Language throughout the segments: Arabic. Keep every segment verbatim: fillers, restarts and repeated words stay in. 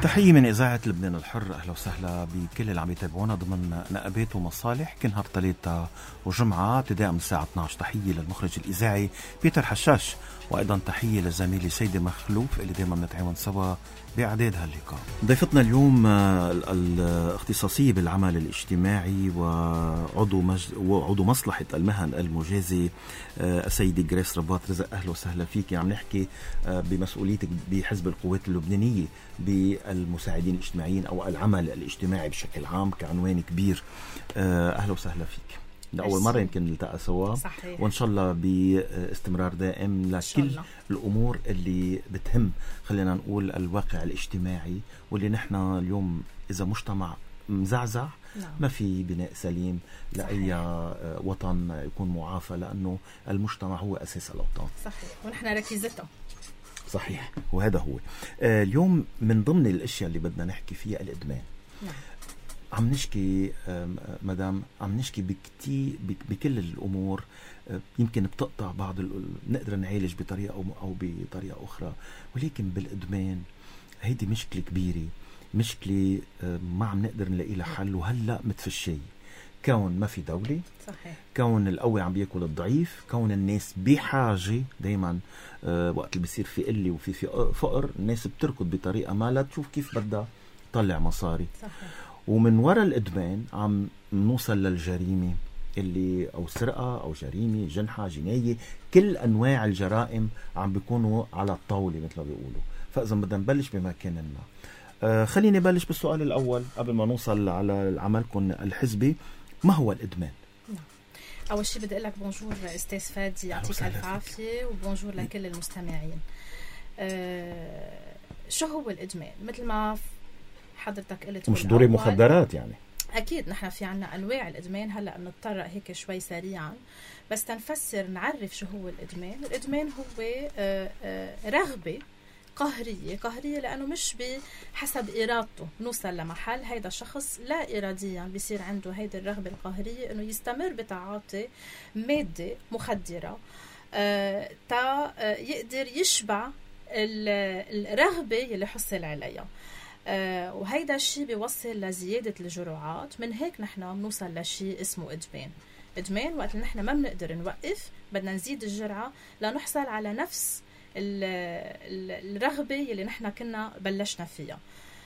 تحية من إذاعة لبنان الحر. أهلا وسهلا بكل اللي عم يتابعونا ضمن نقابات ومصالح كل نهار ثلاثة وجمعة ابتداء من الساعة اثنعش. تحية للمخرج الإذاعي بيتر حشاش، وأيضا تحية للزميلة سيدة مخلوف اللي دائما بنتعاون سوا بإعداد هاللقاء. ضيفتنا اليوم الاختصاصية بالعمل الاجتماعي وعضو مج... وعضو مصلحة المهن المجازي السيدة جريس رباط رزق. أهلا وسهلا فيك. عم نحكي بمسؤوليتك بحزب القوات اللبنانية بالمساعدين الاجتماعيين أو العمل الاجتماعي بشكل عام كعنوان كبير. أهلا وسهلا فيك. لأول مرة يمكن نلتقى سوا، وإن شاء الله باستمرار دائم لكل الأمور اللي بتهم خلينا نقول الواقع الاجتماعي، واللي نحن اليوم إذا مجتمع مزعزع نعم. ما في بناء سليم لأي وطن يكون معافى، لأنه المجتمع هو أساس الأوطان. صحيح، ونحن ركيزته. صحيح، وهذا هو. آه اليوم من ضمن الأشياء اللي بدنا نحكي فيها الإدمان. نعم. عم نشكي مدام عم نشكي بكتير بكل الأمور، يمكن بتقطع بعض نقدر نعالج بطريقة أو أو بطريقة أخرى، ولكن بالإدمان هيدي مشكلة كبيرة، مشكلة ما عم نقدر نلاقي لها حل، وهلأ متفشية. كون ما في دولة، صحيح. كون القوي عم بياكل الضعيف، كون الناس بحاجة دايما أه وقت اللي بيصير في قلة وفي في فقر الناس بتركض بطريقة ما لا تشوف كيف بدها تطلع مصاري. صحيح. ومن وراء الإدمان عم نوصل للجريمة اللي أو سرقة أو جريمة جنحة جناية، كل أنواع الجرائم عم بيكونوا على الطاولة مثل ما بيقولوا. فإذا بدنا نبلش بمكاننا، آه خليني بلش بالسؤال الأول قبل ما نوصل على عملكم الحزبي. ما هو الإدمان؟ أول شيء بدي أقول لك بونجور أستاذ فادي، يعطيك ألف عافية، وبونجور لكل المستمعين. آه شو هو الإدمان؟ مثل ما حضرتك قلت مش دوري مخدرات يعني. أكيد نحن في عنا أنواع الإدمان. هلأ بنتطرق هيك شوي سريعا بس تنفسر نعرف شو هو الإدمان. الإدمان هو آه آه رغبة قهرية قهرية لأنه مش بحسب إرادته نوصل لمحل هيدا الشخص لا إراديا بيصير عنده هيدا الرغبة القهرية إنه يستمر بتعاطي مادة مخدرة آه تا آه يقدر يشبع الرغبة اللي حصل عليها. آه وهيدا الشيء بيوصل لزيادة الجرعات. من هيك نحن بنوصل لشيء اسمه إدمان. إدمان وقت نحن ما بنقدر نوقف، بدنا نزيد الجرعة لنحصل على نفس الرغبة اللي نحن كنا بلشنا فيها.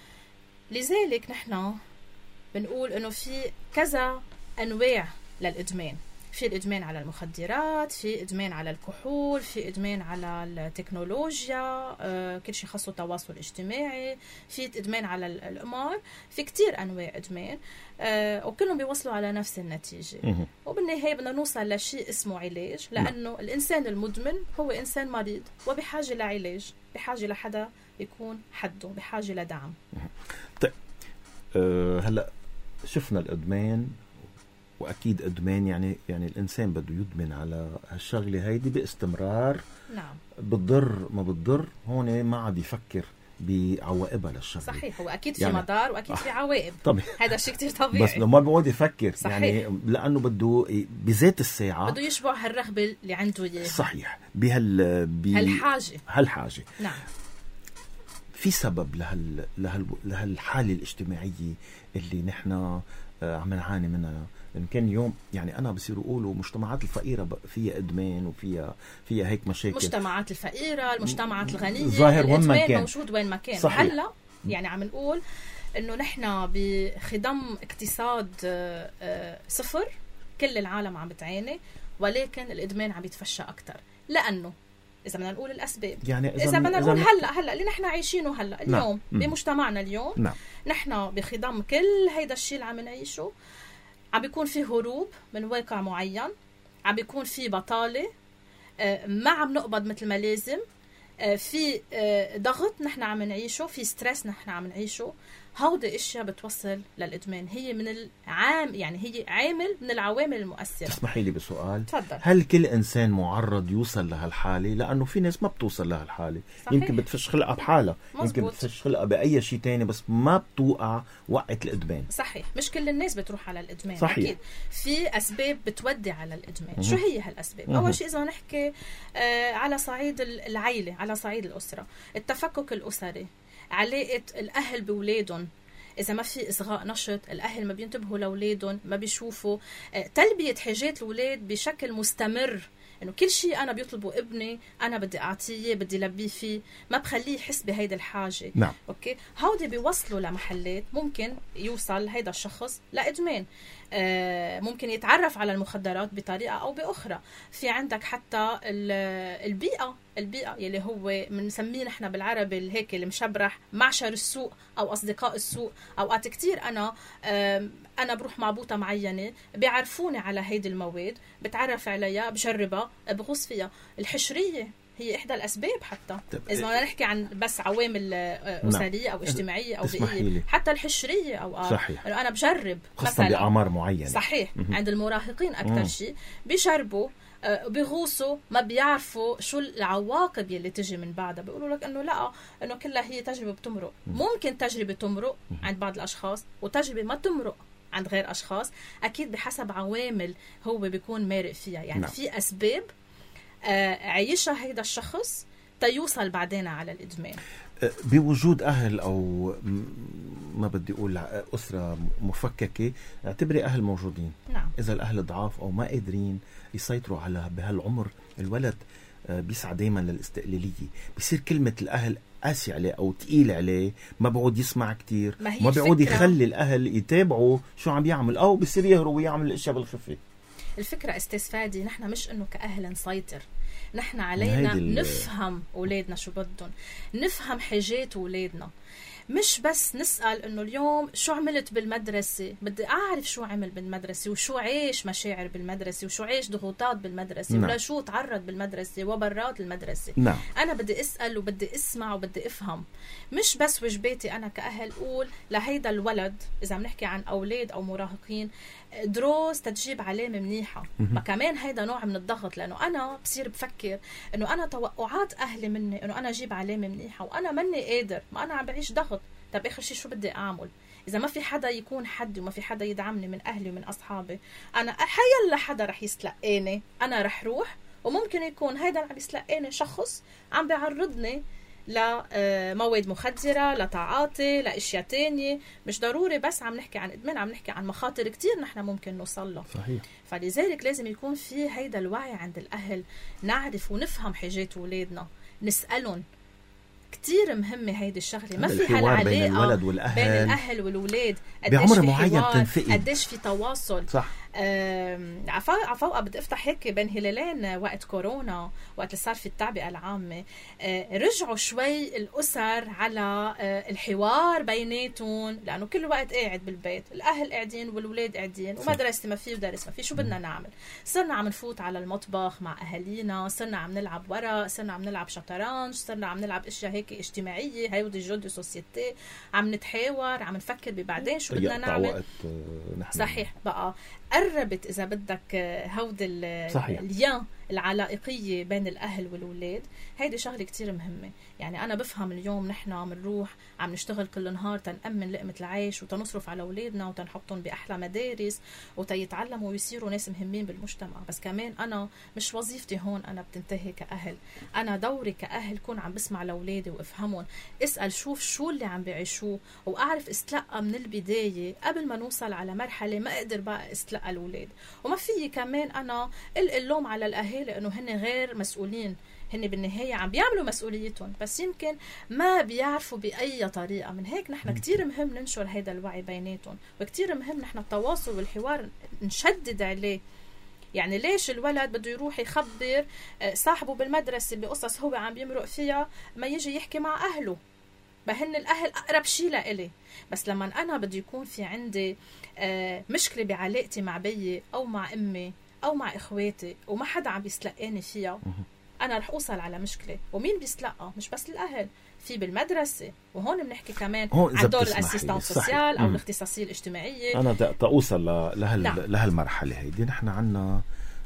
لذلك نحن بنقول إنه في كذا أنواع للإدمان. في الإدمان على المخدرات، في إدمان على الكحول، في إدمان على التكنولوجيا، آه، كل شيء خاصه تواصل اجتماعي، في إدمان على القمار، في كتير أنواع إدمان آه، وكلهم بيوصلوا على نفس النتيجة. وبالنهاية بدنا نوصل لشيء اسمه علاج، لأنه الإنسان المدمن هو إنسان مريض وبحاجة لعلاج، بحاجة لحدا يكون حده، بحاجة لدعم. طيب أه هلأ شفنا الإدمان، واكيد ادمان يعني يعني الانسان بده يدمن على هالشغله هيدي باستمرار. نعم. بتضر ما بتضر هون ما عاد يفكر بعواقبها للشغله. صحيح، هو اكيد في يعني مضار واكيد في عواقب. طبعا هذا شيء كتير طبيعي، بس لما بيقعد يفكر صحيح. يعني لانه بده بذات الساعه بده يشبع هالرغبه اللي عنده اياها. صحيح، بهال بهالحاجه هالحاجه. نعم. في سبب لهال لهال لهالحاله الاجتماعيه اللي نحن عم نعاني منها. إن كان يوم يعني أنا بصير أقولوا مجتمعات الفقيرة فيها إدمان وفيها فيها هيك مشاكل. مجتمعات الفقيرة، المجتمعات الغنية، ظاهر وين ما كان موجود وين ما كان. صحيح. هلا يعني عم نقول إنه نحن بخضم اقتصاد صفر، كل العالم عم بتعاني، ولكن الإدمان عم يتفشى أكتر. لأنه إذا بدنا نقول الأسباب، يعني إذا بدنا نقول هلا هلا اللي نحن عايشينه هلا اليوم نعم. بمجتمعنا اليوم نعم. نحن بخضم كل هيدا الشيء اللي عم نعيشه، عم بيكون في هروب من واقع معين، عم بيكون في بطالة، ما عم نقبض مثل ما لازم، في ضغط نحن عم نعيشه، في ستريس نحن عم نعيشه. هودي اشياء بتوصل للإدمان. هي من العام يعني هي عامل من العوامل المؤثرة. اسمحي لي بسؤال. تفضل. هل كل إنسان معرض يوصل لهالحالة؟ لأنه في ناس ما بتوصل لهالحالة. صحيح. يمكن بتفش خلقها بحالها، يمكن بتفش خلقها بأي شيء تاني، بس ما بتوقع وقعة الإدمان. صحيح، مش كل الناس بتروح على الإدمان. صحيح. أكيد في أسباب بتودي على الإدمان. مه. شو هي هالأسباب؟ مه. أول شيء إذا نحكي آه على صعيد العائلة، على صعيد الأسرة، التفكك الأسري، علاقة الأهل بولادهم. إذا ما في إصغاء نشط، الأهل ما بينتبهوا لأولادهم، ما بيشوفوا تلبية حاجات الأولاد بشكل مستمر، إنه كل شيء أنا بيطلبه ابني أنا بدي أعطيه، بدي لبيه فيه، ما بخليه يحس بهيدا الحاجة. نعم. أوكي، هودي بيوصلوا لمحلات ممكن يوصل هيدا الشخص لإدمان. آه ممكن يتعرف على المخدرات بطريقة أو بأخرى. في عندك حتى البيئة البيئة يلي هو بنسميه نحن بالعربي هيك المشبرح، معشر السوق أو أصدقاء السوق. أوقات كتير أنا آه أنا بروح مع بوطة معينة بيعرفوني على هيدي المواد، بتعرف عليها، بجربها، بغوص فيها. الحشرية هي إحدى الأسباب حتى إذا ما نحكي عن بس عوامل أسرية أو اجتماعية أو بيئية، حتى الحشرية أو صحيح. أنا بجرب خاصة بأعمار معينة. صحيح. عند المراهقين أكتر شيء بيجربوا، بيغوصوا، ما بيعرفوا شو العواقب يلي تجي من بعدها. بيقولوا لك انه لا، انه كلها هي تجربه بتمرق. ممكن تجربه تمرق عند بعض الاشخاص وتجربه ما تمرق عند غير اشخاص، اكيد بحسب عوامل هو بيكون مارق فيها. يعني نعم. في اسباب عيشها هيدا الشخص تيوصل بعدين على الادمان. بوجود أهل أو ما بدي أقول أسرة مفككة، اعتبري أهل موجودين. نعم. إذا الأهل ضعاف أو ما قادرين يسيطروا على بهالعمر، الولد بيسعى دايما للاستقلالية، بيصير كلمة الأهل قاسي عليه أو تقيل عليه، ما بيعود يسمع كتير، ما, ما بيعود يخلي الأهل يتابعوا شو عم يعمل، أو بيصير يهرب ويعمل الأشياء بالخفي. الفكرة استاذ فادي، نحن مش إنه كأهل نسيطر، نحن علينا نفهم أولادنا شو بدهم، نفهم حاجات أولادنا، مش بس نسأل إنه اليوم شو عملت بالمدرسة، بدي أعرف شو عمل بالمدرسة وشو عيش مشاعر بالمدرسة وشو عيش ضغوطات بالمدرسة. نعم. ولا شو تعرض بالمدرسة وبرات المدرسة. نعم. أنا بدي أسأل وبدي أسمع وبدي أفهم، مش بس وجباتي أنا كأهل أقول لهيدا الولد. إذا بنحكي عن أولاد أو مراهقين، دروس تجيب علامة منيحة، ما كمان هيدا نوع من الضغط، لأنه أنا بصير بفكر إنه أنا توقعات أهلي مني إنه أنا أجيب علامة منيحة وأنا مني قادر، ما أنا عم بعيش ضغط. طب آخر شيء شو بدي أعمل إذا ما في حدا يكون حدي وما في حدا يدعمني من أهلي ومن أصحابي؟ أنا حيلا حدا رح يستلقيني، أنا رح روح، وممكن يكون هيدا عم يستلقيني شخص عم بيعرضني لمواد مخدرة، لتعاطي، لأشياء تانية. مش ضروري بس عم نحكي عن إدمان، عم نحكي عن مخاطر كتير نحن ممكن نوصل له. صحيح. فلذلك لازم يكون في هيدا الوعي عند الأهل، نعرف ونفهم حاجات أولادنا، نسألهم. كتير مهمة هيدي الشغلة، ما في هالعلاقة بين الولد والأهل، بين الأهل والولاد، بعمر معين تنفقد، قديش في تواصل. صح. عفوا بدي افتح هيك بين هلالين، وقت كورونا، وقت اللي صار في التعبئة العامة، رجعوا شوي الأسر على الحوار بيناتهم، لأنه كل وقت قاعد بالبيت، الأهل قاعدين والولاد قاعدين، ومدرسة ما في ودرس ما في، شو بدنا نعمل؟ صرنا عم نفوت على المطبخ مع أهالينا، صرنا عم نلعب ورق، صرنا عم نلعب شطرنج، صرنا عم نلعب أشياء هيك اجتماعية، هيودي الجو دو سوسيتي، عم نتحاور، عم نفكر ببعدين شو بدنا نعمل. صحيح. بقى قربت إذا بدك هود اليان العلائقية بين الأهل والولاد. هيدي شغلة كتير مهمة. يعني أنا بفهم اليوم نحن عم نروح عم نشتغل كل نهار تنأمن لقمة العيش وتنصرف على أولادنا وتنحطهم بأحلى مدارس وتيتعلموا ويصيروا ناس مهمين بالمجتمع، بس كمان أنا مش وظيفتي هون أنا بتنتهي كأهل. أنا دوري كأهل كون عم بسمع لأولادي وافهمهم، اسأل شوف شو اللي عم بيعيشوه، وأعرف استلقى من البداية قبل ما نوصل على مرحلة ما أقدر بقى استلقى الأولاد. وما في كمان أنا اللوم على الأهالي لأنه هن غير مسؤولين، هن بالنهاية عم بيعملوا مسؤوليتهم، بس يمكن ما بيعرفوا بأي طريقة. من هيك نحن كتير مهم ننشر هيدا الوعي بيناتهم، وكتير مهم نحن التواصل والحوار نشدد عليه. يعني ليش الولد بده يروح يخبر صاحبه بالمدرسة بقصص هو عم بيمرق فيها ما يجي يحكي مع أهله؟ بهن الأهل أقرب شيء لإلي. بس لما أنا بده يكون في عندي مشكلة بعلاقتي مع بيي أو مع أمي أو مع إخواتي وما حدا عم بيستلقاني فيها، أنا رح أوصل على مشكلة. ومين بيستلقى؟ مش بس الأهل، في بالمدرسة. وهون بنحكي كمان عن دور الأسيستان سوسيال أو الاختصاصية الاجتماعية. أنا بدي أوصل لهال نعم. لهالمرحلة هيدي. نحن عنا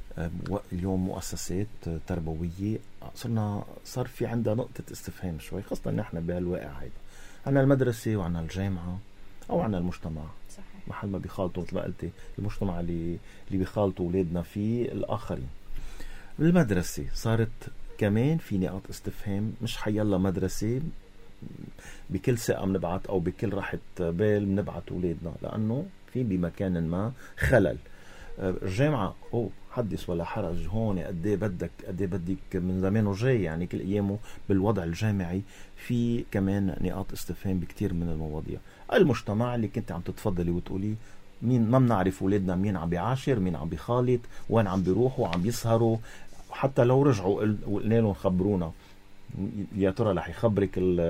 اليوم مؤسسات تربوية صرنا صار في عندها نقطة استفهام شوي، خاصة نحن بهالواقع هيدا. عنا المدرسة وعنا الجامعة أو عنا المجتمع. صحيح. محل ما بيخالطوا مثل ما قلتي المجتمع اللي اللي بيخالطوا أولادنا فيه الآخرين. المدرسة صارت كمان في نقاط استفهام، مش حيالله مدرسة بكل ثقة بنبعت أو بكل راحة بال بنبعت أولادنا، لأنه في بمكان ما خلل. الجامعة أو حدث ولا حرج، هون قد ايه بدك قد ايه بدك من زمانه جاي، يعني كل ايامه بالوضع الجامعي في كمان نقاط استفهام بكتير من المواضيع. المجتمع اللي كنت عم تتفضلي وتقولي مين ما بنعرف اولادنا مين عم بيعاشر، مين عم بيخالط، وين عم بيروحوا، عم بيسهروا، حتى لو رجعوا وقلنا لهم خبرونا يا ترى رح يخبرك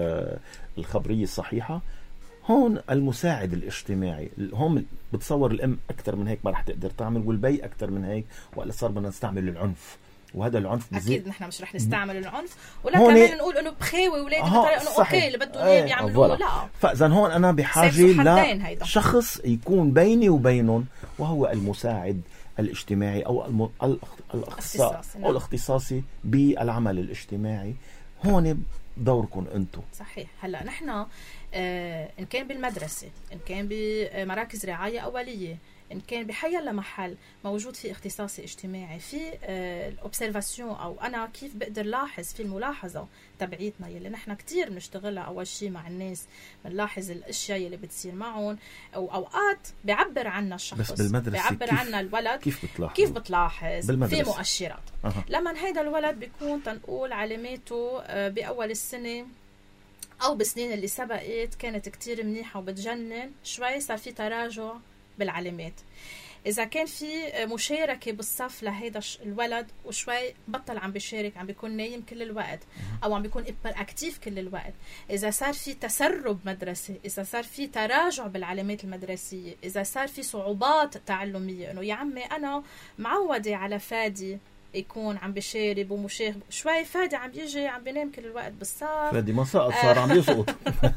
الخبرية الصحيحة. هون المساعد الاجتماعي، هون بتصور الام اكثر من هيك ما رح تقدر تعمل، والبي اكثر من هيك، ولا صار بدنا نستعمل العنف، وهذا العنف بزيد. اكيد نحن مش رح نستعمل العنف، ولا كمان نقول انه بخاوي اولادي آه بطريقه انه اوكي اللي بدهم اياه بيعملوه، لا. فاذا هون انا بحاجه لشخص يكون بيني وبينهم، وهو المساعد الاجتماعي او الم... الاخصائي او الاختصاصي بالعمل الاجتماعي. هون دوركم انتم. صحيح. هلا نحن آه ان كان بالمدرسه، ان كان بمراكز رعايه اوليه، ان كان بحي محل موجود في اختصاصي اجتماعي، في آه الاوبسرفاسيون او انا كيف بقدر لاحظ في الملاحظه تبعيتنا يلي نحن كتير بنشتغلها. اول شيء مع الناس بنلاحظ الاشياء يلي بتصير معهم، او اوقات بيعبر عنا الشخص، بس بالمدرسه بيعبر كيف عنا الولد كيف بتلاحظ كيف بتلاحظ بالمدرسة. في مؤشرات أه. لما هيدا الولد بيكون تنقول علاماته آه باول السنه او بالسنين اللي سبقت كانت كتير منيحه وبتجنن، شوي صار في تراجع بالعلامات. إذا كان في مشاركة بالصف لهيدا الولد وشوي بطل عم بيشارك، عم بيكون نايم كل الوقت أو عم بيكون إبر أكتيف كل الوقت، إذا صار في تسرب مدرسي، إذا صار في تراجع بالعلامات المدرسية، إذا صار في صعوبات تعلمية، إنه يا عمي أنا معودة على فادي يكون عم بشارب ومشاغب، شوي فادي عم بيجي عم بينام كل الوقت بالصف، فادي ما سقط صار عم يسقط.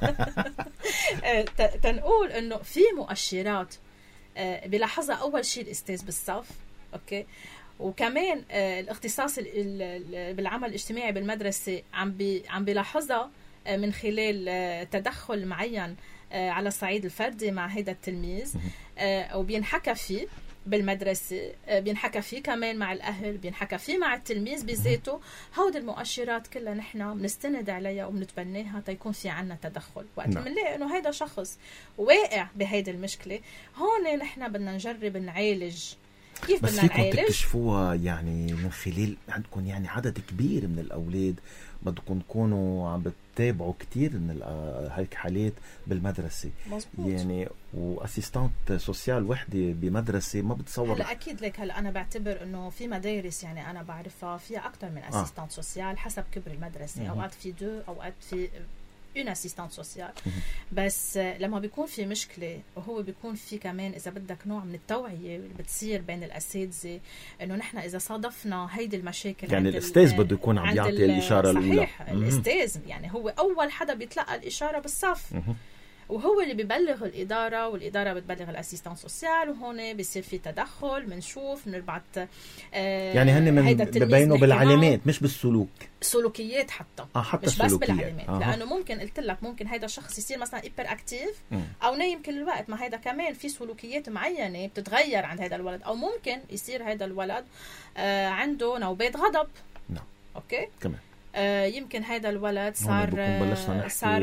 تنقول إنه في مؤشرات بلاحظها أول شيء الأستاذ بالصف، أوكي، وكمان الاختصاص بالعمل الاجتماعي بالمدرسة عم بي عم بلاحظها من خلال تدخل معين على الصعيد الفردي مع هذا التلميذ، وبينحكى فيه بالمدرسة، بينحكى فيه كمان مع الأهل، بينحكى فيه مع التلميذ بذاته. هود المؤشرات كلها نحن بنستند عليها وبنتبناها تيكون في عنا تدخل. وقت بنلاقي انه هيدا شخص واقع بهيدي المشكلة، هون نحن بدنا نجرب نعالج. كيف بدنا نعالج؟ بس فيكم تكتشفوها يعني من خلال عندكم يعني عدد كبير من الأولاد، بدكم تكونوا عم بتتابعوا كتير من هيك حالات بالمدرسة. مزبوط. يعني واسيستانت سوسيال وحده بمدرسة ما بتصور. هلا أكيد لك. هلا أنا بعتبر إنه في مدارس يعني أنا بعرفها فيها أكتر من اسيستانت آه. سوسيال حسب كبر المدرسة. م- أوقات في دو، أوقات في une assistante sociale. بس لما بيكون في مشكلة وهو بيكون في كمان إذا بدك نوع من التوعية اللي بتصير بين الأساتذة، إنه نحن إذا صادفنا هيدي المشاكل يعني الأستاذ بده يكون عم يعطي الإشارة الأولى. صحيح. الأستاذ يعني هو أول حدا بيتلقى الإشارة بالصف، وهو اللي بيبلغ الإدارة، والإدارة بتبلغ الأسيستان سوسيال، وهون بيصير في تدخل، بنشوف بنربط آه يعني هن من ببينوا بالعلامات مش بالسلوك، سلوكيات حتى, آه حتى مش سلوكيات. بس بالعلامات. آه. لأنه ممكن قلت لك ممكن هيدا الشخص يصير مثلا إبر أكتيف أو نايم كل الوقت، ما هيدا كمان في سلوكيات معينة بتتغير عند هيدا الولد. أو ممكن يصير هيدا الولد آه عنده نوبات غضب. نعم. أوكي كمان آه يمكن هيدا الولد صار صار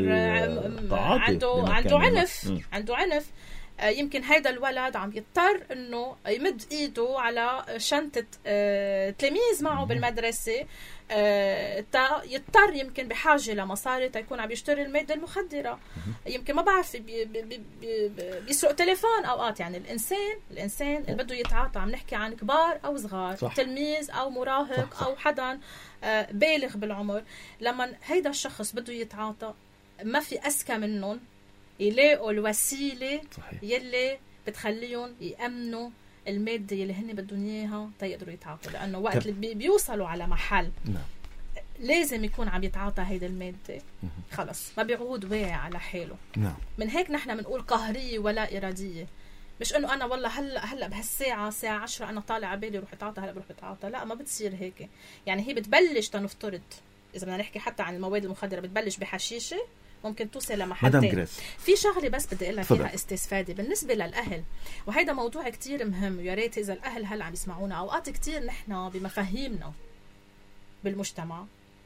عنده عنده عنف م. عنده عنف آه يمكن هيدا الولد عم يضطر انه يمد ايده على شنطة آه تلاميذ معه م. بالمدرسة، آه تا يضطر يمكن بحاجة لمصاري تا يكون عم يشتري المادة المخدرة. م. يمكن ما بعرف بي بي بي بي بيسرق تليفون اوقات. يعني الانسان الانسان اللي بده يتعاطى، عم نحكي عن كبار او صغار، صح. تلميذ او مراهق، صح صح. او حدا بالغ بالعمر، لما هيدا الشخص بده يتعاطى ما في أذكى منهم يلاقوا الوسيلة صحيح. يلي بتخليهم يأمنوا المادة يلي هن بدهم إياها تيقدروا يتعاطوا. لأنه وقت اللي بيوصلوا على محل نعم. لازم يكون عم يتعاطى هيدا المادة، خلص ما بيعود واعي على حاله. نعم. من هيك نحن بنقول قهرية ولا إرادية. مش انه انا والله هلا هلا بهالساعه ساعه عشرة انا طالع على بالي روح اتعاطى، هلا بروح اتعاطى. لا، ما بتصير هيك. يعني هي بتبلش تنفترض اذا بدنا نحكي حتى عن المواد المخدره، بتبلش بحشيشه ممكن توصل لمحل. في شغله بس بدي اقول لك فيها استفاده بالنسبه للاهل، وهيدا موضوع كتير مهم، ويا ريت اذا الاهل هلا عم يسمعونا. اوقات كتير نحن بمفاهيمنا بالمجتمع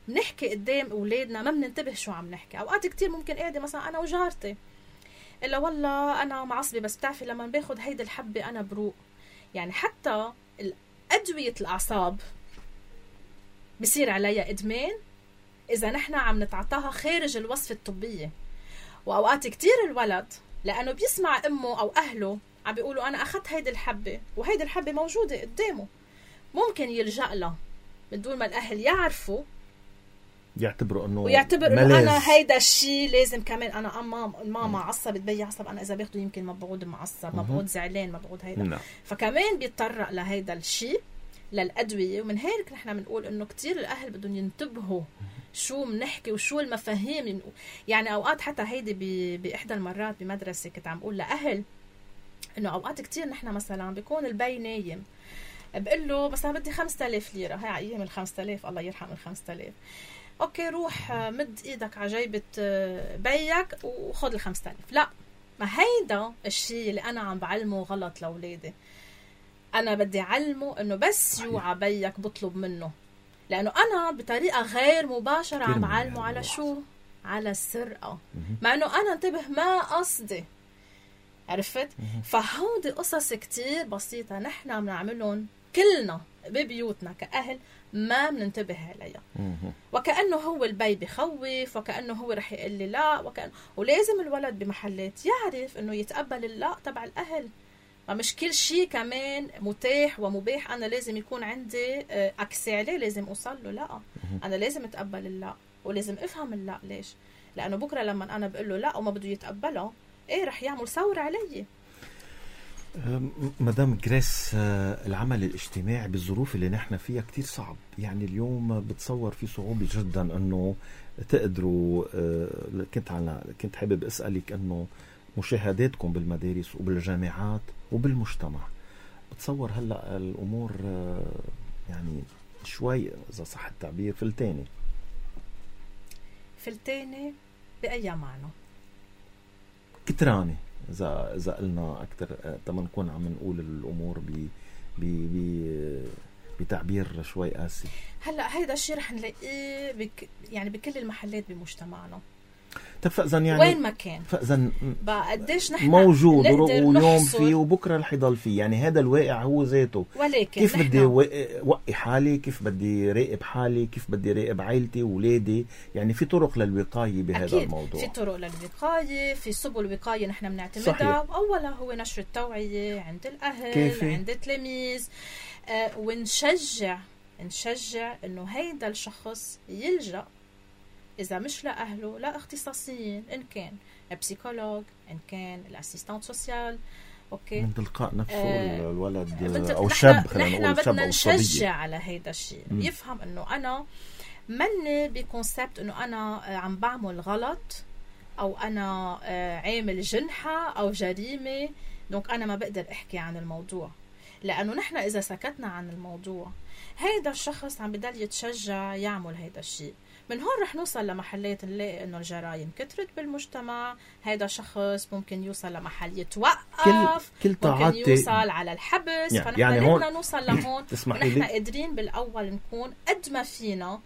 بنحكي قدام أولادنا ما بننتبه شو عم نحكي. أوقات كتير ممكن قاعدة مثلا أنا وجارتي إلا والله أنا معصبة، بس بتعرفي لما باخد هيدا الحبة أنا بروق. يعني حتى أدوية الأعصاب بصير عليها إدمان إذا نحن عم نتعطاها خارج الوصفة الطبية. وأوقات كتير الولد لأنه بيسمع أمه أو أهله عم بيقولوا أنا أخذت هيدي الحبة وهيدي الحبة موجودة قدامه، ممكن يلجأ لها بدون ما الأهل يعرفوا، يعتبروا انه ويعتبر انه انا هيدا الشيء لازم كمان انا اما ماما عصبت بي عصب، انا اذا باخده يمكن ما بقعد معصب، ما بقعد زعلان، ما بقعد هيدا لا. فكمان بيتطرق لهيدا الشيء للادويه. ومن هيك نحن بنقول انه كتير الاهل بدهم ينتبهوا شو بنحكي وشو المفاهيم. يعني اوقات حتى هيدي باحدى المرات بمدرسه كنت عم بقول لاهل انه اوقات كتير نحن مثلا بيكون البي نايم، بقول له بس انا بدي خمسة آلاف ليره، هي ايام ال خمسة آلاف الله يرحم ال خمسة آلاف، اوكي روح مد ايدك على جيبة بيك وخذ ال خمسة آلاف. لا، ما هيدا الشيء اللي انا عم بعلمه غلط لاولادي. انا بدي علمه انه بس يوعى بيك بطلب منه، لانه انا بطريقه غير مباشره عم بعلمه على شو؟ على السرقه، مع انه انا انتبه ما قصدي. عرفت؟ فهودي قصص كتير بسيطه نحن بنعملهم كلنا ببيوتنا كأهل ما بننتبه عليها، وكأنه هو البي بخوف، وكأنه هو رح يقول لي لا، وكأنه ولازم الولد بمحلات يعرف انه يتقبل اللا تبع الأهل. ما مش كل شيء كمان متاح ومباح انا لازم يكون عندي اكسي عليه، لازم اوصل له. لا، انا لازم اتقبل اللا ولازم افهم اللا. ليش؟ لانه بكره لما انا بقول له لا وما بده يتقبله، ايه رح يعمل ثوره علي. مدام جريس، العمل الاجتماعي بالظروف اللي نحن فيها كتير صعب. يعني اليوم بتصور في صعوبة جدا انه تقدروا، كنت على كنت حابب اسألك انه مشاهداتكم بالمدارس وبالجامعات وبالمجتمع، بتصور هلا الامور يعني شوي اذا صح التعبير فلتاني فلتاني بأي معنى؟ كتراني إذا إذا قلنا أكتر تما نكون عم نقول الأمور ب ب بتعبير شوي قاسي. هلا هيدا الشيء رح نلاقيه بك يعني بكل المحلات بمجتمعنا. طب فإذا يعني وين ما كان فإذا بقى قديش نحن موجود واليوم فيه وبكره رح يضل فيه، يعني هذا الواقع هو ذاته. ولكن كيف بدي وقي حالي، كيف بدي راقب حالي، كيف بدي راقب عائلتي وولادي. يعني في طرق للوقاية بهذا أكيد. الموضوع في طرق للوقاية، في سبل وقاية نحن بنعتمدها. أولا هو نشر التوعية عند الأهل كيفي. عند التلاميذ، آه ونشجع نشجع إنه هيدا الشخص يلجأ إذا مش لأهله لا اختصاصيين، إن كان بسيكولوج، إن كان الأسيستانت سوسيال. أوكي، من تلقاء نفسه آه الولد أو شاب، خلينا نقول شاب بدنا نشجع على هيدا الشيء، يفهم إنه أنا مني بكونسبت إنه أنا عم بعمل غلط أو أنا عامل جنحة أو جريمة، دونك أنا ما بقدر أحكي عن الموضوع. لأنه نحن إذا سكتنا عن الموضوع هيدا الشخص عم بدل يتشجع يعمل هيدا الشيء. من هون رح نوصل لمحلات نلاقي انه الجرائم كترت بالمجتمع. هيدا شخص ممكن يوصل لمحل يتوقف، كل كل ممكن يوصل على الحبس. يعني فنحن يعني بدنا نوصل لهون ونحن لي. قادرين بالاول نكون قد ما فينا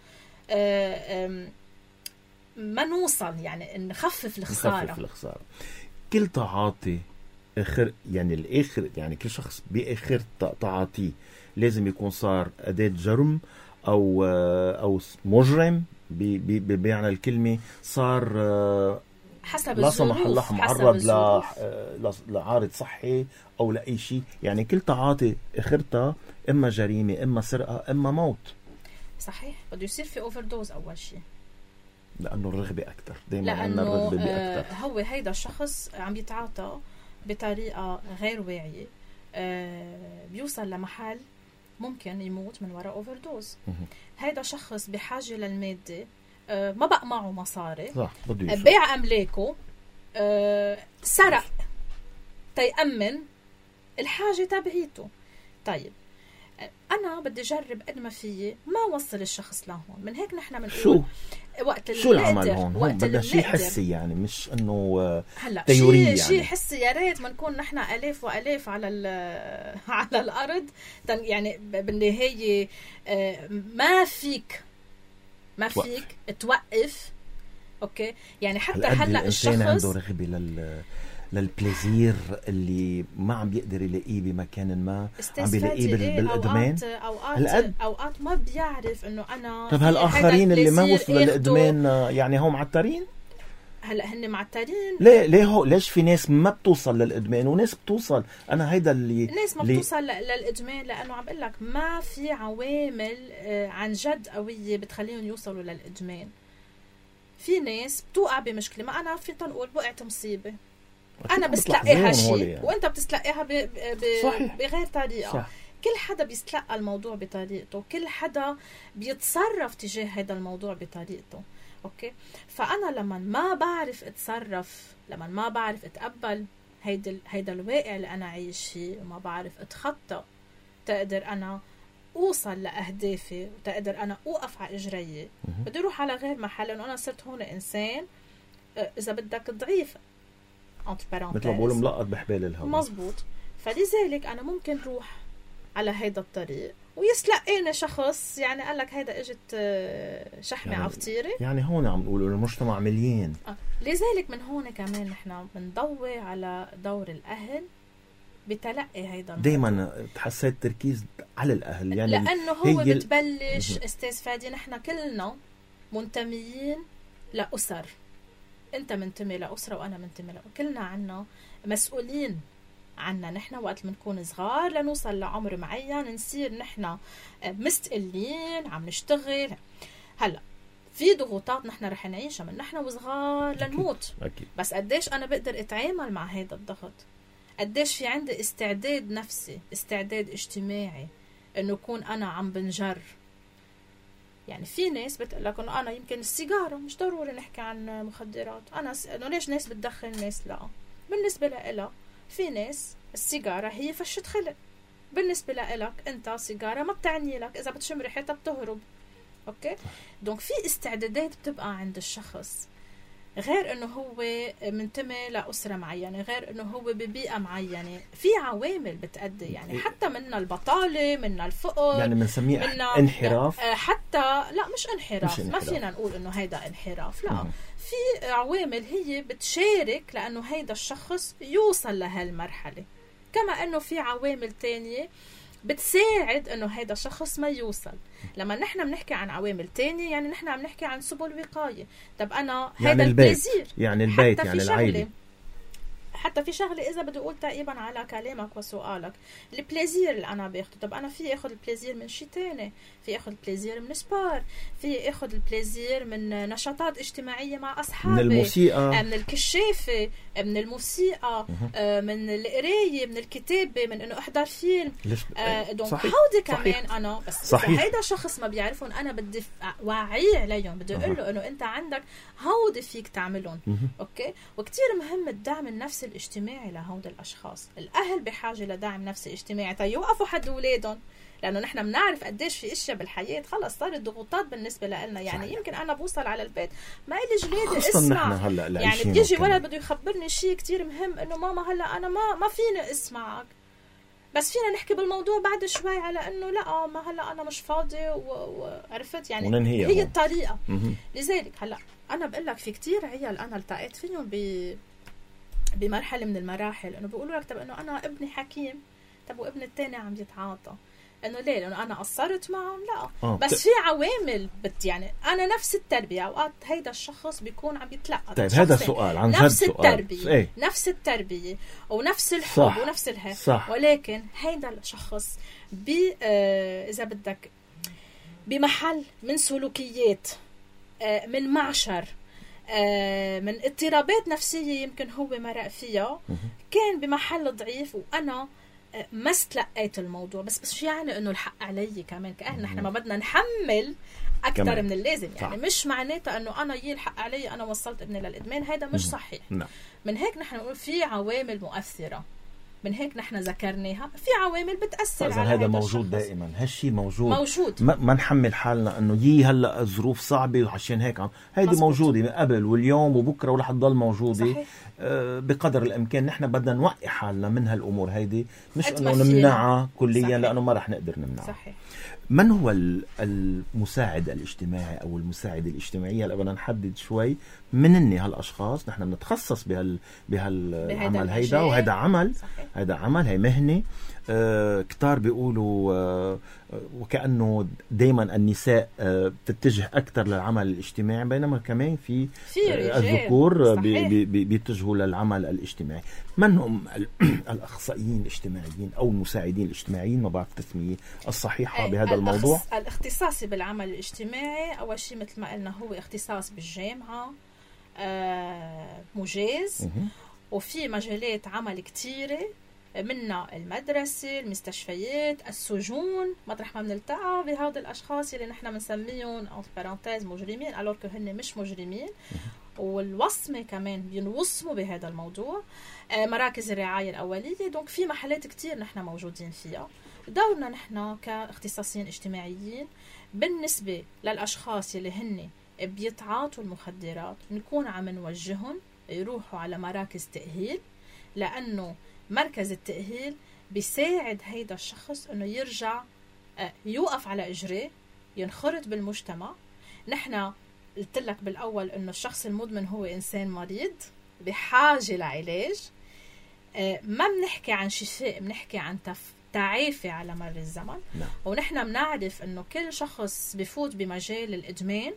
ما نوصل، يعني نخفف الخساره نخفف الخساره. كل تعاطي اخر يعني الاخر يعني كل شخص باخر تعاطيه لازم يكون صار اداه جرم او او مجرم بمعنى الكلمة، صار حسب لا سمح الله معرض لعارض صحي او لاي شيء. يعني كل تعاطي اخرتها اما جريمة، اما سرقة، اما موت. صحيح، بده يصير في اوفر دوز اول شيء، لانه الرغبة اكثر. دائما لانه الرغبة باكثر. هو هيدا الشخص عم يتعاطى بطريقة غير واعية، بيوصل لمحل ممكن يموت من وراء اوفر دوز. هيدا شخص بحاجه للماده، أه ما بقى معه مصاري، صح، بيع املاكه، أه سرق تيأمن الحاجه تبعيته. طيب انا بدي اجرب قد ما فيي ما وصل الشخص لهون. من هيك نحن بنقول شو وقت شو العمل هون؟ هون بدنا شيء حسي، يعني مش انه هلا تيوري. شيء يعني شيء حسي. يا ريت ما نكون نحن الاف والاف على على الارض. يعني بالنهايه ما فيك ما توقف. فيك توقف. اوكي يعني حتى هلا هلا الانسان الشخص عنده رغبه لل للبليزير اللي ما عم بيقدر يلاقيه بمكان ما، عم بيلاقيه بال... بالادمان. اوقات اوقات هالقد. اوقات ما بيعرف انه انا. طب هالاخرين اللي ما وصلوا للادمان يعني هم معترين؟ هلا هن معترين. ليه ليه هو ليش في ناس ما بتوصل للادمان وناس بتوصل؟ انا هيدا اللي ناس ما اللي... بتوصل للادمان لانه عم بقول لك ما في عوامل عن جد قويه بتخليهم يوصلوا للادمان. في ناس بتوقع بمشكله، ما انا في تنقول وقعت مصيبه انا بستلقيها شيء يعني. وانت بتستلقيها ب... ب... بغير طريقه. صح. كل حدا بيستلقى الموضوع بطريقته، كل حدا بيتصرف تجاه هذا الموضوع بطريقته. اوكي فانا لما ما بعرف اتصرف، لما ما بعرف اتقبل هيدا هيدا الواقع اللي انا عايش فيه، وما بعرف اتخطى تقدر انا اوصل لاهدافي وتقدر انا اوقف على اجري، بدي اروح على غير محل، لانه انا صرت هون انسان اذا بدك ضعيف مثل ما بقول ملقط بحبال الهواء. مزبوط. فلذلك انا ممكن روح على هيدا الطريق ويسلقيني شخص يعني قال لك هيدا اجت شحمه يعني على فطيره. يعني هون عم نقول المجتمع مليان. آه. لذلك من هون كمان نحن بنضوي على دور الاهل بتلقي هيدا دايما تحسيت تركيز على الاهل يعني لانه هو بتبلش ال... استاذ فادي نحن كلنا منتميين لاسر، انت منتمي لاسره وانا منتمي لأسرة. كلنا عنا مسؤولين عنا نحن وقت منكون صغار لنوصل لعمر معين نصير نحن مستقلين عم نشتغل. هلا في ضغوطات نحن رح نعيشها من نحن وصغار لنموت. أكيد. بس قديش انا بقدر اتعامل مع هذا الضغط، قديش في عندي استعداد نفسي، استعداد اجتماعي انه يكون انا عم بنجر. يعني في ناس بتقول لك انه انا يمكن السيجاره مش ضروري نحكي عن مخدرات، انا س... انه ليش ناس بتدخن ناس لا. بالنسبه لها في ناس السيجاره هي فشة خلق، بالنسبه لك انت سيجاره ما بتعني لك، اذا بتشم ريحتها بتهرب. اوكي دونك في استعدادات بتبقى عند الشخص، غير انه هو منتمي لأسرة معينة، غير انه هو ببيئة معينة، في عوامل بتأدي يعني حتى منا البطالة، منا الفقر، يعني بنسميه انحراف. حتى لا مش انحراف, مش انحراف. ما فينا نقول انه هيدا انحراف، لا م- في عوامل هي بتشارك لانه هيدا الشخص يوصل لهالمرحلة، كما انه في عوامل تانية بتساعد انه هيدا الشخص ما يوصل. لما نحن بنحكي عن عوامل تانية يعني نحن عم نحكي عن سبل وقاية. طب انا يعني هيدا البليزير يعني البيت يعني العائلة. حتى في شغله اذا بدي اقول تقريبا على كلامك وسؤالك، البليزير اللي انا باخده، طب انا في اخذ البليزير من شيء تاني، في اخذ البليزير من سبور، في اخذ البليزير من نشاطات اجتماعيه مع اصحابي، من الموسيقى، من الكشافه، من الموسيقى، من القرايه، من الكتابه، من انه احضر فيلم. آه دونك هودي كمان صحيح. انا بس صحيح. هيدا شخص ما بيعرفون انا بدي وعيه عليهم، بدي اقول له انه انت عندك هودي فيك تعملهم. اوكي وكتير مهم الدعم النفسي الاجتماعي لهود الاشخاص. الاهل بحاجه لدعم نفسي اجتماعي تيوقفوا حد اولادهم، لانه نحن بنعرف قديش في اشياء بالحياه خلص صارت ضغوطات بالنسبه لنا. يعني صحيح. يمكن انا بوصل على البيت ما لي جليده اسمع، هلأ يعني بتيجي ولد بده يخبرني شيء كتير مهم انه ماما هلا انا ما ما فيني اسمعك، بس فينا نحكي بالموضوع بعد شوي على انه لا ما هلا انا مش فاضي وعرفت يعني هي هو. الطريقه م-م. لذلك هلا انا بقول لك في كتير عيال انا التقيت فيهم ب بمرحله من المراحل انه بيقولوا لك طب انه انا ابني حكيم، طب وابن الثاني عم يتعاطى، انه ليه؟ لانه انا قصرت معهم؟ لا آه. بس في عوامل بت يعني انا نفس التربيه اوقات هيدا الشخص بيكون عم يتلقى. طيب هذا سؤال عن نفس جد التربيه سؤال. ايه؟ نفس التربيه ونفس الحب صح. ونفس الهي، صح. ولكن هيدا الشخص ب آه اذا بدك بمحل من سلوكيات آه من معشر آه من اضطرابات نفسيه يمكن هو مرق فيها، كان بمحل ضعيف وانا ما استلقيت الموضوع. بس مش يعني انه الحق علي كمان كأهل، نحن ما بدنا نحمل اكثر كمان. من اللازم يعني صح. مش معناتها انه انا يي الحق علي انا وصلت ابني للادمان، هذا مش صحيح. لا. من هيك نحن نقول في عوامل مؤثره، من هيك نحن ذكرناها في عوامل بتاثر على هذا موجود الشخص. دائما هالشيء موجود موجود ما, ما نحمل حالنا انه يي هلا الظروف صعبه وعشان هيك هيدي موجوده من قبل واليوم وبكره ورح تضل موجوده. آه بقدر الامكان نحن بدنا نوقي حالنا من هالامور هيدي، مش انه نمنعها كليا لانه ما رح نقدر نمنعها. صحيح. من هو المساعد الاجتماعي أو المساعدة الاجتماعية؟ هلا بدنا نحدد شوي منني هالأشخاص. نحن بنتخصص بهال بهالعمل هيدا، وهيدا عمل صحيح. هيدا عمل، هي مهنة. آه كتار بيقولوا آه وكأنه دايما النساء آه بتتجه أكثر للعمل الاجتماعي، بينما كمان في, في آه الذكور بي بي بيتجهوا للعمل الاجتماعي. من هم الأخصائيين الاجتماعيين أو المساعدين الاجتماعيين؟ ما بعرف التسمية الصحيحة بهذا الموضوع. الاختصاصي بالعمل الاجتماعي أول شيء مثل ما قلنا هو اختصاص بالجامعة، آه مجاز، وفي مجالات عمل كتيرة، منها المدرسة، المستشفيات، السجون، مطرح ما بنلتقى بهذا الأشخاص اللي نحن بنسميهم أو بارانتيز مجرمين، ألور كهن مش مجرمين. والوصمة كمان بينوصموا بهذا الموضوع. آه مراكز الرعاية الأولية، دونك في محلات كتير نحن موجودين فيها. دورنا نحن كاختصاصيين اجتماعيين بالنسبة للأشخاص اللي هن بيتعاطوا المخدرات، نكون عم نوجههم يروحوا على مراكز تأهيل، لأنه مركز التأهيل بيساعد هيدا الشخص أنه يرجع يوقف على إجريه، ينخرط بالمجتمع. نحن قلت لك بالأول أنه الشخص المدمن هو إنسان مريض بحاجة لعلاج. ما بنحكي عن شفاء، بنحكي عن تعافي على مر الزمن. لا. ونحن بنعرف أنه كل شخص بفوت بمجال الإدمان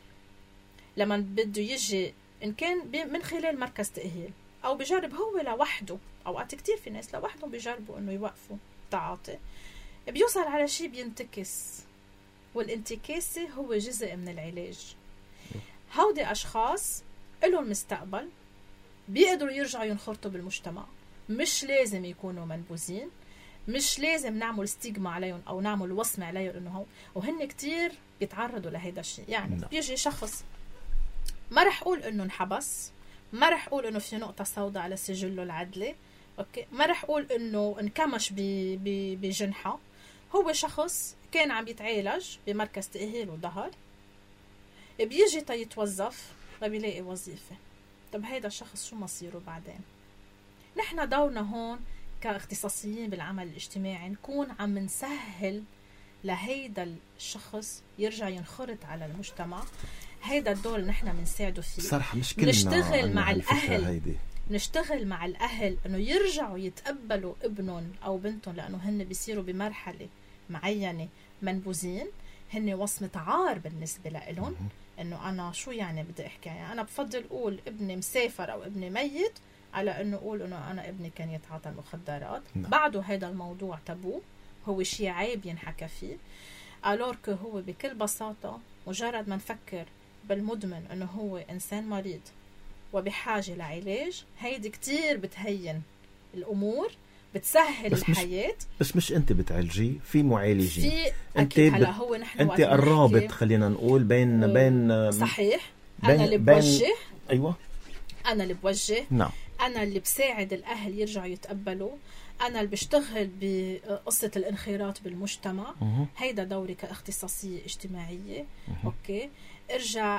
لما بده يجي إن كان من خلال مركز تأهيل أو بجرب هو لوحده، أوقات كتير في ناس لوحدهم بيجربوا إنه يوقفوا تعاطي، بيوصل على شيء بينتكس، والانتكاسة هو جزء من العلاج. هودي أشخاص إلهم مستقبل، بيقدروا يرجعوا ينخرطوا بالمجتمع، مش لازم يكونوا منبوذين، مش لازم نعمل ستيغما عليهم أو نعمل وصمة عليهم إنه هو، وهن كتير بيتعرضوا لهذا الشيء. يعني لا. بيجي شخص ما رح أقول إنه انحبس، ما رح أقول إنه في نقطة سوداء على سجله العدلي، أوكي، ما رح أقول إنه انكمش بجنحة. هو شخص كان عم يتعالج بمركز تأهيل وظهر، بيجي تيتوظف ما بيلاقي وظيفة. طب هيدا الشخص شو مصيره بعدين؟ نحن دورنا هون كاختصاصيين بالعمل الاجتماعي نكون عم نسهل لهيدا الشخص يرجع ينخرط على المجتمع. هيدا الدور نحن بنساعده فيه. صراحة مش كلنا نشتغل مع الأهل هيدي. نشتغل مع الأهل إنه يرجعوا يتقبلوا ابنهم أو بنتهم، لأنه هن بيصيروا بمرحلة معينة منبوذين، هن وصمة عار بالنسبة لهم. إنه أنا شو يعني بدي أحكي، يعني أنا بفضل أقول ابني مسافر أو ابني ميت على إنه أقول إنه أنا ابني كان يتعاطى المخدرات. نعم. بعده هذا الموضوع تابو، هو شيء عيب ينحكى فيه. ألورك هو بكل بساطة مجرد ما نفكر بالمدمن إنه هو إنسان مريض وبحاجة لعلاج، هيدي كتير بتهين الأمور، بتسهل بس الحياة. مش بس مش أنت بتعالجي، في معالجين. في أنت هلا هو نحن أنت الرابط، خلينا نقول بين أه بين صحيح. بين أنا اللي بوجه. أيوة. أنا اللي بوجه. نعم. أنا اللي بساعد الأهل يرجعوا يتقبلوا. أنا اللي بشتغل بقصة الانخراط بالمجتمع. مه. هيدا دوري كاختصاصية اجتماعية. مه. أوكي. ارجع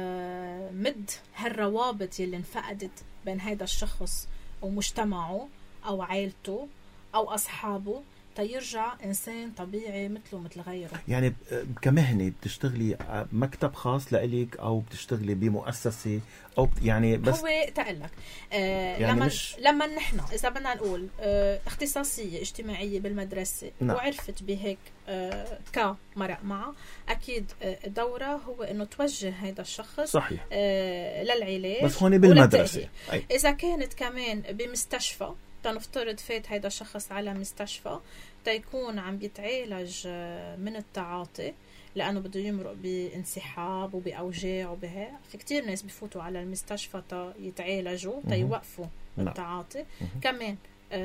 آه مد هالروابط يلي انفقدت بين هيدا الشخص ومجتمعه أو عائلته أو أصحابه، تيرجع إنسان طبيعي مثله مثل غيره. يعني كمهنة بتشتغلي مكتب خاص لإلك أو بتشتغلي بمؤسسة أو يعني بس هو تقلك آه يعني لما مش... لما نحن إذا بدنا نقول آه اختصاصية اجتماعية بالمدرسة. نعم. وعرفت بهيك آه كمرق معه، أكيد آه دورة هو إنه توجه هذا الشخص صحيح. آه للعلاج، بس هون بالمدرسة. أي. إذا كانت كمان بمستشفى، تنفترض فات هيدا الشخص على مستشفى تيكون عم بيتعالج من التعاطي، لأنه بده يمرق بانسحاب وبأوجاع وبها. في كتير ناس بفوتوا على المستشفى تا يتعالجوا تيوقفوا التعاطي. كمان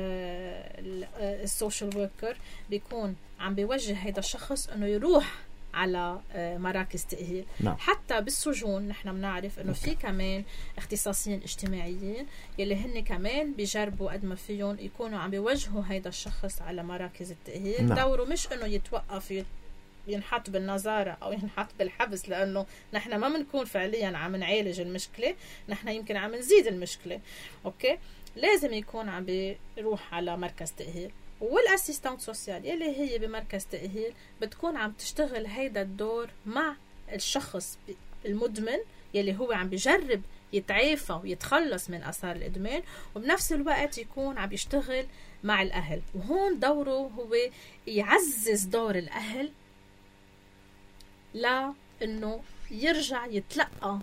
السوشيال وركر بيكون عم بيوجه هيدا الشخص انه يروح على مراكز تأهيل. نعم. حتى بالسجون نحن بنعرف انه في كمان اختصاصيين اجتماعيين يلي هن كمان بيجربوا قد ما فيهم يكونوا عم بيوجهوا هيدا الشخص على مراكز التأهيل. نعم. دوره مش انه يتوقف ينحط بالنظارة او ينحط بالحبس، لانه نحن ما بنكون فعليا عم نعالج المشكلة، نحن يمكن عم نزيد المشكلة. اوكي، لازم يكون عم بيروح على مركز تأهيل. والاسيستانت سوسيال يلي هي بمركز تأهيل بتكون عم تشتغل هيدا الدور مع الشخص المدمن يلي هو عم بيجرب يتعافى ويتخلص من آثار الإدمان، وبنفس الوقت يكون عم يشتغل مع الأهل. وهون دوره هو يعزز دور الأهل لأنه يرجع يتلقى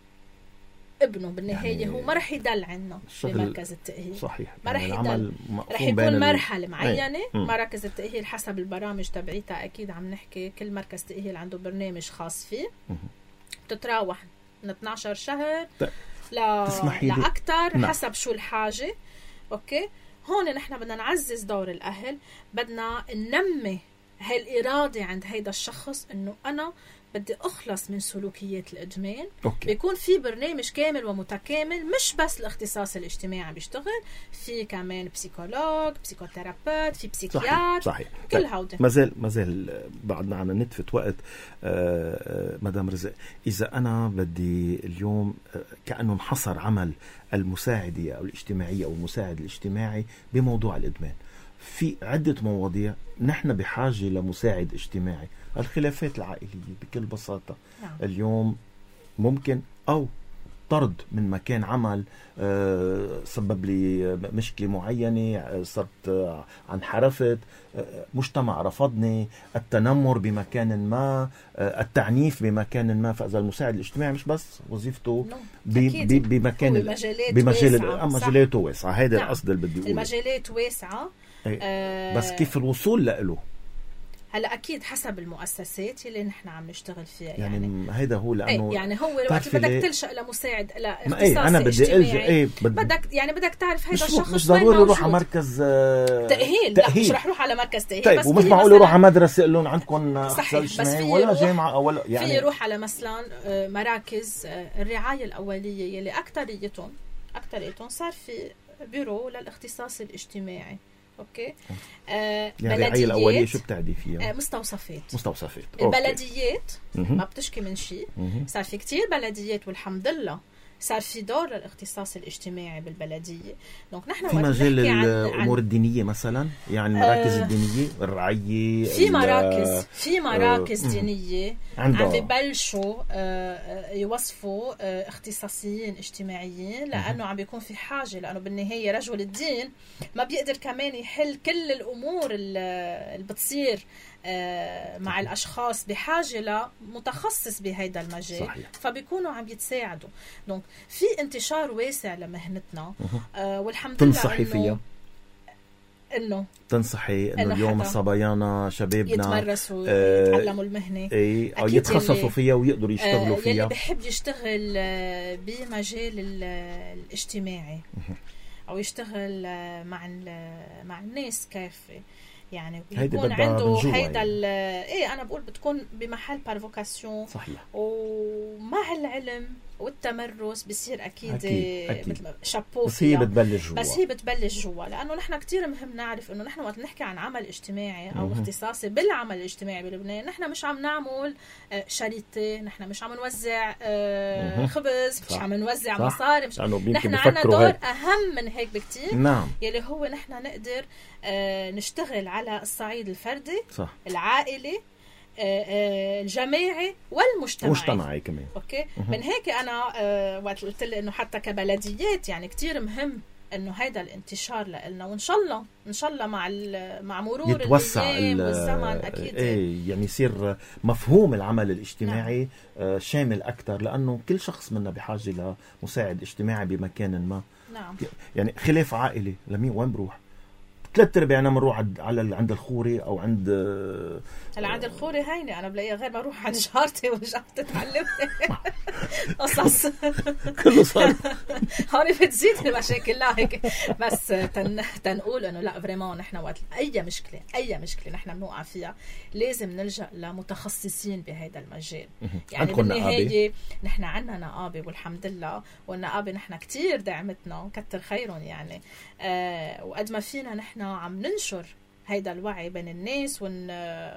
ابنه. بالنهاية يعني هو ما رح يدل عنا بمركز التأهيل، صحيح، ما رح يعني يدل، رح يكون مرحلة معينة. مراكز التأهيل حسب البرامج تبعيتها أكيد عم نحكي كل مركز تأهيل عنده برنامج خاص فيه، بتتراوح من اثني عشر شهر لا لأكتر نعم. حسب شو الحاجة. أوكي، هون نحن بدنا نعزز دور الأهل، بدنا ننمي هالإرادة عند هيدا الشخص إنه أنا بدي أخلص من سلوكيات الإدمان. أوكي. بيكون في برنامج كامل ومتكامل، مش بس الاختصاص الاجتماعي عم بيشتغل، في كمان بسيكولوج، بسيكوثيرابيوت، في بسيكيات، صحيح. كل هودا. ما زال ما زال بعدنا عم نتفة وقت. آه مدام رزق، إذا أنا بدي اليوم آه كأنه انحصر عمل المساعدة أو الاجتماعية أو المساعد الاجتماعي بموضوع الإدمان، في عدة مواضيع نحن بحاجة لمساعد اجتماعي. الخلافات العائلية بكل بساطة نعم. اليوم ممكن أو طرد من مكان عمل أه سبب لي مشكلة معينة، صرت أه انحرفت، أه مجتمع رفضني، التنمر بمكان ما، أه التعنيف بمكان ما. فإذا المساعد الاجتماعي مش بس وظيفته بمكان بمجال مجالاته واسعة. هذا نعم. القصد اللي بدي أقوله، المجالات واسعة. أه بس كيف الوصول له؟ هلا اكيد حسب المؤسسات اللي نحن عم نشتغل فيها. يعني, يعني هيدا هو لانه يعني هو وقت بدك تلجأ لمساعد لا اختصاصي ايه انا بدي الجا ايه بد... بدك يعني بدك تعرف هيدا الشخص مش ضروري يروح على مركز تأهيل, تأهيل. لا مش رح يروح على مركز تأهيل. طيب ومش معقول يروح على مدرسه يقول لهم عندكم اختصاصي ولا جامعه ولا يعني في يروح على مثلا مراكز الرعايه الاوليه يلي اكثريتهم اكثريتهم صار في بيرو للاختصاص الاجتماعي. اوكي آه يعني الرعاية الأولية شو بتعدي فيها؟ آه مستوصفات مستوصفات البلديات ما بتشكي من شيء. صار في كتير بلديات والحمد لله صار في دور للاختصاص الاجتماعي بالبلدية. دونك نحن في مجال الأمور الدينية مثلا، يعني المراكز آه الدينية الرعاية في مراكز في مراكز آه دينية عم ببلشوا آه يوصفوا آه اختصاصيين اجتماعيين لأنه عم بيكون في حاجة، لأنه بالنهاية رجل الدين ما بيقدر كمان يحل كل الأمور اللي بتصير آه مع الأشخاص، بحاجة لمتخصص بهيدا المجال. صحيح. فبيكونوا عم يتساعدوا. دونك في انتشار واسع لمهنتنا آه والحمد تنصحي لله. فيها انه تنصحي انه اليوم صبايانا شبابنا يتمرسوا آه يتعلموا المهنه اي او يتخصصوا فيها ويقدروا يشتغلوا آه فيها. يلي بحب يشتغل آه بمجال الاجتماعي او يشتغل آه مع مع الناس كافه، يعني بيكون عنده هيدا يعني. ايه انا بقول بتكون بمحل بارفوكاسيون. صحيح. ومع العلم والتمرس بصير اكيد, أكيد. أكيد. شابو بس هي بتبلش جوا بس هي بتبلش جوا لانه نحن كتير مهم نعرف انه نحن وقت نحكي عن عمل اجتماعي او اختصاصي بالعمل الاجتماعي بلبنان، نحن مش عم نعمل شريطه، نحن مش عم نوزع خبز، مش عم نوزع مصاري، مش نحن عنا دور هيك. اهم من هيك بكتير. نعم. يلي هو نحن نقدر نشتغل على الصعيد الفردي، صح. العائلي، الجماعي والمجتمعي. مجتمعي كمان. اوكي مه. من هيك انا وقت قلت لي انه حتى كبلديات يعني كتير مهم انه هيدا الانتشار لنا، وان شاء الله ان شاء الله مع مع مرور يتوسع الايام والزمن اكيد ايه يعني يصير مفهوم العمل الاجتماعي نعم. شامل اكثر، لانه كل شخص منا بحاجه لمساعد اجتماعي بمكان ما. نعم. يعني خلاف عائلي لمين وين بروح؟ ثلاث ارباعنا بنروح على عند الخوري او عند هلا عند الخوري هيني انا بلاقيها غير ما اروح عند جارتي وجارتي تعلمني قصص كله صار هون بتزيد المشاكل. لا هيك بس تن... تنقول انه لا فريمون نحن وقت اي مشكله اي مشكله نحن بنوقع فيها لازم نلجا لمتخصصين بهذا المجال. يعني بالنهايه نحن عندنا نقابه والحمد لله، والنقابه نحن كتير دعمتنا كتر خيرهم يعني آه وقد ما فينا نحن عم ننشر هيدا الوعي بين الناس ون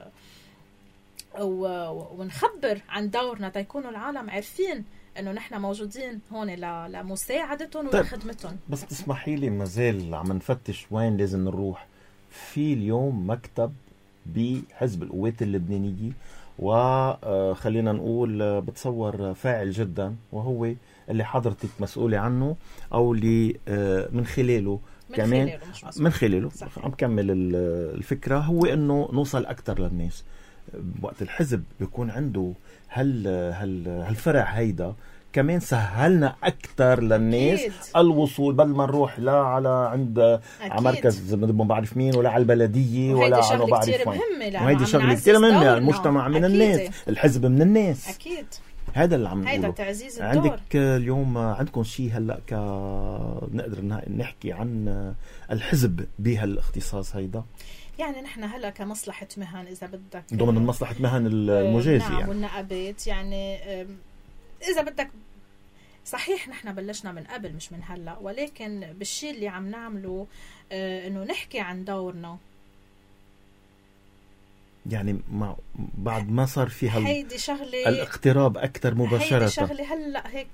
ونخبر عن دورنا تيكونوا العالم عارفين انه نحن موجودين هون لمساعدتهم طيب. وخدمتهم. بس تسمحي لي مازال عم نفتش وين لازم نروح في اليوم مكتب بحزب القوات اللبنانية، وخلينا نقول بتصور فاعل جدا، وهو اللي حضرتك مسؤولة عنه أو اللي من خلاله من كمان خلاله مش من خلاله صحيح. عم كمل الفكرة، هو أنه نوصل أكتر للناس. وقت الحزب بيكون عنده هال هال هالفرع هيدا كمان سهلنا أكتر للناس أكيد. الوصول، بدل ما نروح لا على عند على مركز ما بعرف مين ولا على البلدية ولا على بعرف وين. وهيدي شغلة كتير مهمة. المجتمع من أكيد. الناس، الحزب من الناس. أكيد. هذا اللي عم هيدا نقوله. تعزيز الدور. عندك اليوم عندكم شيء هلا ك نقدر نحكي عن الحزب بهالاختصاص هيدا؟ يعني نحن هلا كمصلحة مهن إذا بدك ضمن مصلحة مهن المجازي. نعم يعني. والنقابات يعني إذا بدك صحيح نحن بلشنا من قبل مش من هلا، ولكن بالشيء اللي عم نعمله إنه نحكي عن دورنا. يعني مع بعد ما صار في هال... هيدي شغلة الاقتراب أكثر مباشرة. هيدي شغلة هلا هيك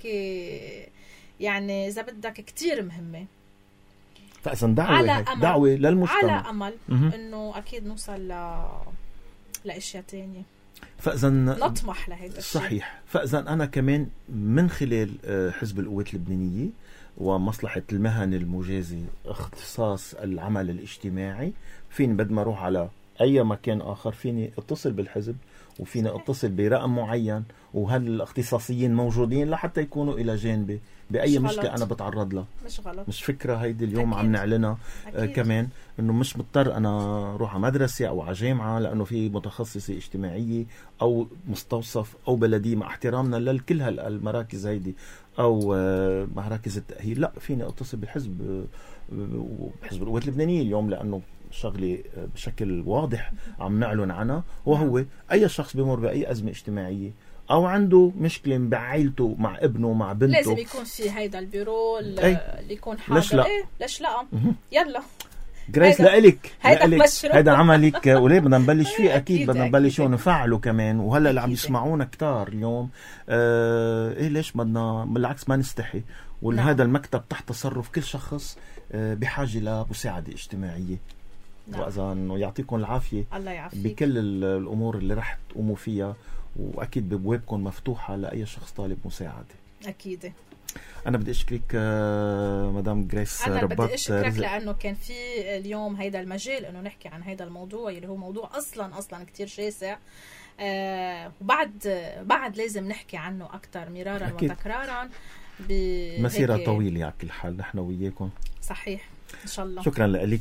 يعني إذا بدك كتير مهمة. فإذا دعوة على هيك. أمل دعوة للمجتمع على أمل م- إنه أكيد نوصل ل... لأشياء تانية. فإذا نطمح لهيدا الشيء. صحيح. فإذا أنا كمان من خلال حزب القوات اللبنانية ومصلحة المهن المجازي اختصاص العمل الاجتماعي، فيني بدل ما أروح على أي مكان آخر فيني اتصل بالحزب وفيني اتصل برقم معين، وهالاختصاصيين موجودين لحتى يكونوا إلى جانبي بأي مشكلة أنا بتعرض لها. مش غلط. مش فكرة هيدي اليوم أكيد. عم نعلنها آه كمان إنه مش مضطر أنا روح على مدرسة أو على جامعة لأنه في متخصصة اجتماعية أو مستوصف أو بلدية، مع احترامنا لكل هالمراكز هيدي أو آه مراكز التأهيل. لا، فيني أتصل بالحزب بحزب القوات اللبنانية اليوم، لأنه شغلة بشكل واضح عم نعلن عنها، وهو أي شخص بيمر بأي أزمة اجتماعية أو عنده مشكلة بعائلته مع ابنه مع بنته لازم يكون في هيدا البيرو اللي يكون حاضر. ليش لا؟ إيه ليش لا؟ يلا جريس لإلك هيدا مشروع. هيدا عملك وليه بدنا نبلش فيه. أكيد, أكيد بدنا نبلش ونفعله كمان. وهلا اللي عم يسمعونا كتار اليوم آه إيه ليش بدنا بالعكس ما نستحي، وهذا المكتب تحت تصرف كل شخص آه بحاجة لمساعدة اجتماعية. نعم. وإذا إنه يعطيكم العافية الله يعافيك بكل الأمور اللي رح تقوموا فيها، وأكيد ببوابكم مفتوحة لأي شخص طالب مساعدة. أكيد. أنا بدي أشكرك مدام جريس أنا رباط. بدي أشكرك لأنه كان في اليوم هيدا المجال إنه نحكي عن هيدا الموضوع اللي هو موضوع أصلا أصلا كتير شاسع، آه وبعد بعد لازم نحكي عنه أكتر مرارا أكيد. وتكرارا. مسيرة طويلة على كل حال نحن وياكم. صحيح إن شاء الله. شكرا لك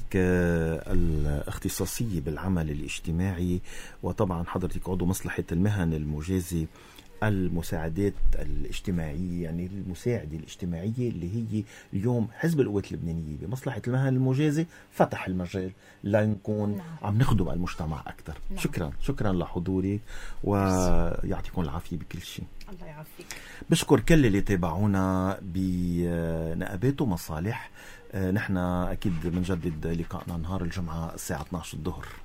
الاختصاصية بالعمل الاجتماعي، وطبعا حضرتك عضو مصلحة المهن المجازي المساعدات الاجتماعية، يعني المساعدة الاجتماعية اللي هي اليوم حزب القوات اللبنانية بمصلحة المهن المجازي فتح المجال لنكون نعم. عم نخدم المجتمع أكثر. نعم. شكرا شكرا لحضورك ويعطيكم العافية بكل شيء. الله يعافيك. بشكر كل اللي تابعونا بنقابات ومصالح. نحن أكيد بنجدد لقائنا نهار الجمعة الساعة اثنعش الظهر.